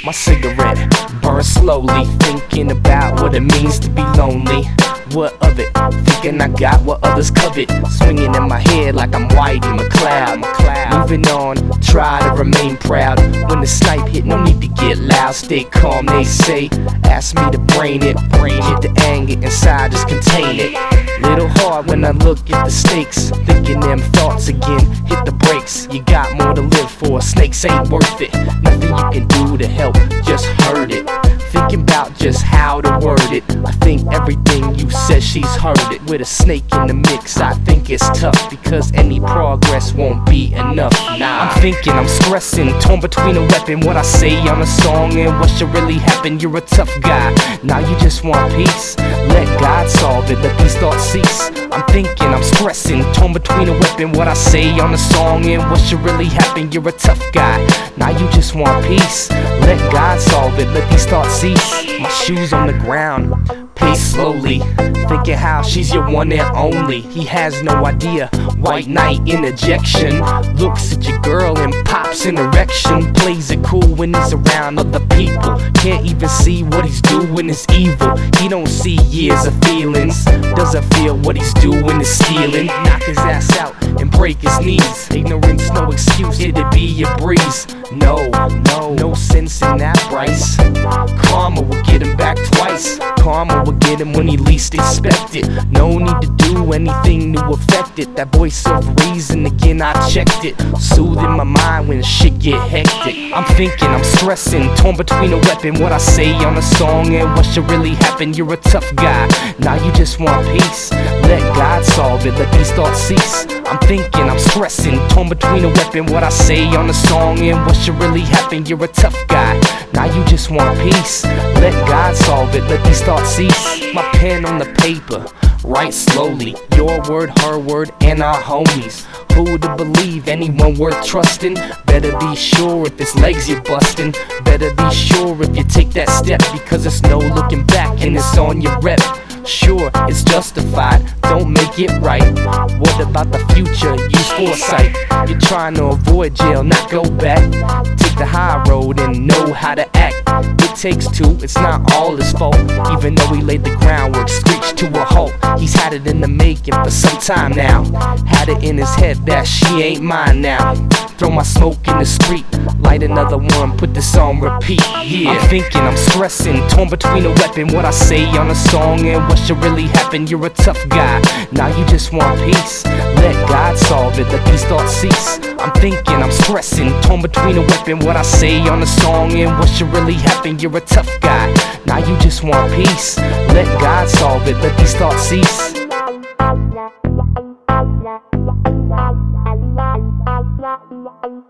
my cigarette, burn slowly, thinking about what it means to be lonely. What of it? Thinking I got what others covet, swinging in my head like I'm Whitey McCloud. Moving on, try to remain proud. When the snipe hit, no need to get loud. Stay calm, they say. Ask me to brain it. Hit the anger inside, just contain it. Little hard when I look at the stakes, thinking them thoughts again. Hit the brakes. You got more to live for. Snakes ain't worth it. Nothing you can do to help, just hurt it. Thinking about just how to word it. I think everything you said, she's heard it. With a snake in the mix, I think it's tough, because any progress won't be enough. Nah, I'm thinking, I'm stressing, torn between a weapon, what I say on a song and what should really happen. You're a tough guy, now you just want peace. Let God solve it, let these thoughts cease. I'm thinking, I'm stressing, torn between a weapon, what I say on a song and what should really happen. You're a tough guy, now you just want peace. Let God solve it, let these thoughts cease. My shoes on the ground, pace slowly, thinking how she's your one and only. He has no idea, white knight in ejection. Looks at your girl and pops an erection. Plays it cool when he's around other people. Can't even see what he's doing is evil. He don't see years of feelings. Doesn't feel what he's doing is stealing. Knock his ass out and break his knees. Ignorance no excuse, it'd be a breeze. No sense in that, Bryce. Karma will get him back twice. Karma will get him when he least expect it. No need to do anything to affect it. That voice of reason, again I checked it. Soothing my mind when shit get hectic. I'm thinking, I'm stressing, torn between a weapon, what I say on a song and what should really happen. You're a tough guy, now you just want peace. Let God solve it, let these thoughts cease. I'm thinking, I'm stressing, torn between a weapon, what I say on a song and what should really happen. You're a tough guy, now you just want peace. Let God solve it, let these thoughts cease. My pen on the paper, write slowly. Your word, her word, and our homies. Who to believe, anyone worth trusting? Better be sure if it's legs you're busting. Better be sure if you take that step, because it's no looking back and it's on your rep. Sure, it's justified, don't make it right. What about the future? Use foresight. You're trying to avoid jail, not go back. Take the high road and know how to act. It takes two, it's not all his fault. Even though he laid the groundwork, screeched to a halt. He's had it in the making for some time now. Had it in his head that she ain't mine now. Throw my smoke in the street, light another one, put this on repeat. Yeah, I'm thinking, I'm stressing, torn between a weapon, what I say on a song and what should really happen. You're a tough guy, now you just want peace. Let God solve it, let these thoughts cease. I'm thinking, I'm stressing, torn between a weapon, what I say on a song and what should really happen. You're a tough guy, now you just want peace. Let God solve it, let these thoughts cease. La la la la.